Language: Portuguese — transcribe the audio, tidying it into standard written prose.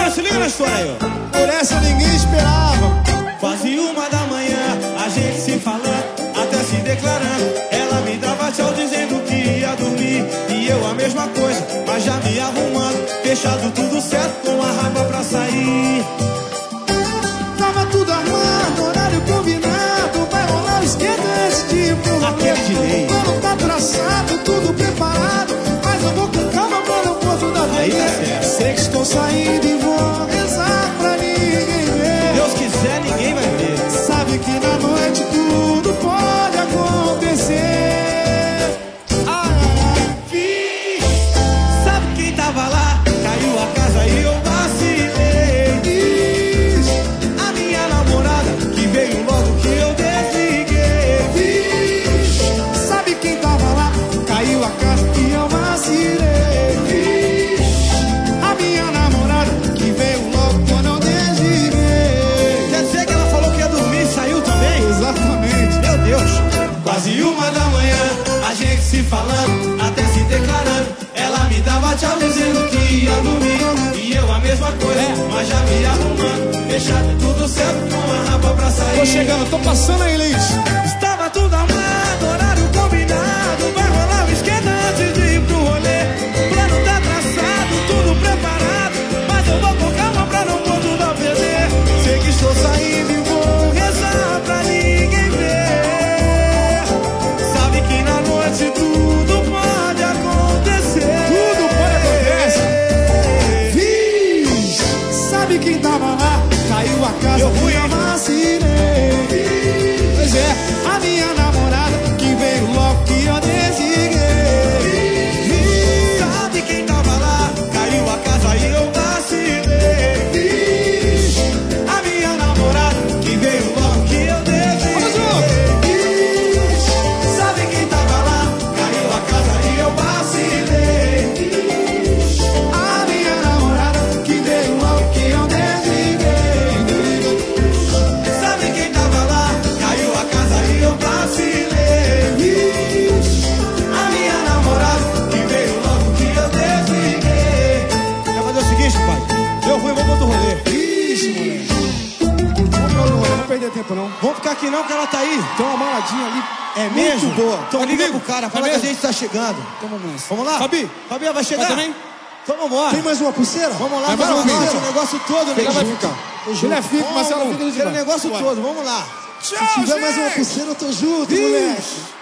Agora se liga na história aí, ó. Por essa ninguém esperava. Quase 1 da manhã, a gente se falando, até se declarando. Ela me dava tchau dizendo que ia dormir, e eu a mesma coisa, mas já me arrumando. Fechado tudo certo, com a raba pra sair. Tava tudo armado, horário combinado. Vai rolar o esquenta antes de ir pro rolê. Aquele de lei. O plano tá traçado, tudo preparado, mas eu vou com calma pra não posso dar Aí tá TV. certo. Sei que estou saindo e vou rezar pra ninguém ver. Deus quiser, ninguém vai ver. Sabe que na noite tudo pode acontecer. Ai, ai, ai. Sabe quem tava lá? Caiu a casa e eu vacilei. A minha namorada, que veio logo que eu desliguei. Sabe quem tava lá? Caiu a casa e eu vacilei. A minha namorada que veio logo quando eu desliguei. Quer dizer que ela falou que ia dormir e saiu também? Exatamente. Meu Deus. Quase 1 da manhã, a gente se falando, até se declarando. Ela me dava tchau dizendo que ia dormir, e eu a mesma coisa, mas já me arrumando. Fechado tudo certo, com a raba pra sair. Tô chegando, tô passando aí, Liz. Estava tudo armado, horário combinado. Vai rolar o esquenta antes de ir pro rolê. O plano tá traçado, tudo preparado, mas eu vou com calma pra não pôr tudo a perder. Sei que estou saindo e vou rezar pra ninguém ver. Sabe que na noite tudo pode acontecer. Tudo pode acontecer. Viz, sabe quem tava lá? Caiu a casa Eu fui, e eu hein? vacilei. Pois é, a minha namorada que veio logo que eu desliguei. Sabe quem tava lá? Caiu a casa e eu vacilei. A minha namorada que veio logo que eu desliguei. Sabe quem tava lá? Caiu a casa e eu vacilei. A minha namorada que veio logo que eu desliguei. Sabe quem tava lá? Caiu a casa e eu vacilei. A minha namorada que veio logo que eu desliguei. Quer fazer o seguinte, pai? Eu vou e vou pro outro rolê. Ixi, moleque. Vamos pra outro rolê, não perder tempo não. Vamos ficar aqui não, que ela tá aí. Tem uma maladinha ali. É mesmo? Muito boa. Então liga comigo? pro cara, fala É que a mesmo? gente tá chegando. Então vamos nessa. Vamos lá? Fabi, Fabi, vai chegar? vai também? Então vambora. Tem mais uma pulseira? Vamos lá, Vai mais vamos uma lá. pulseira? O negócio todo, né? Ela vai ficar. Ele fica, Marcelo fica de Quero o negócio todo, vamos lá. Se tiver mais uma pulseira, eu tô junto, moleque.